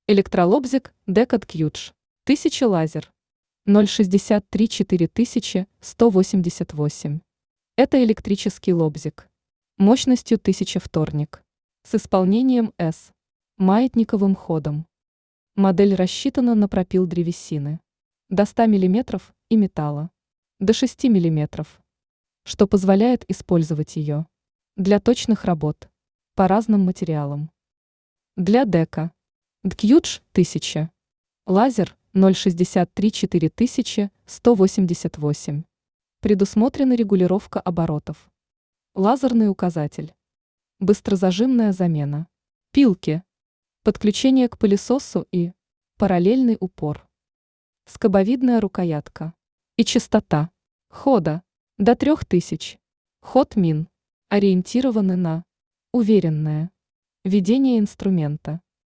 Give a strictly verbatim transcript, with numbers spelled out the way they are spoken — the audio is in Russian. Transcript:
Электролобзик Decad Qudge. тысяча лазер. ноль шестьдесят три четыре тысячи сто восемьдесят восемь. Это электрический лобзик. Мощностью тысяча вторник. С исполнением S. Маятниковым ходом. Модель рассчитана на пропил древесины. До ста миллиметров и металла. До шести миллиметров. Что позволяет использовать ее для точных работ по разным материалам. Для дека. Qudge тысяча. Лазер ноль шестьдесят три четыре тысячи сто восемьдесят восемь. Предусмотрена регулировка оборотов. Лазерный указатель. Быстрозажимная замена. Пилки. Подключение к пылесосу и параллельный упор. Скобовидная рукоятка. И частота хода до трёх тысяч. Ход мин. Ориентированы на уверенное ведение инструмента.